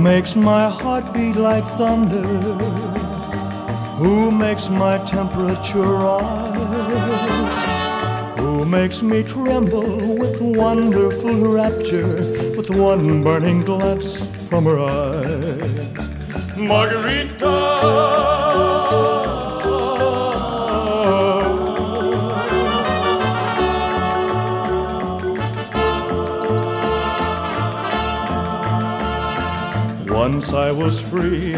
makes my heart beat like thunder? Who makes my temperature rise? Who makes me tremble with wonderful rapture, with one burning glance from her eyes? Margarita. Once I was free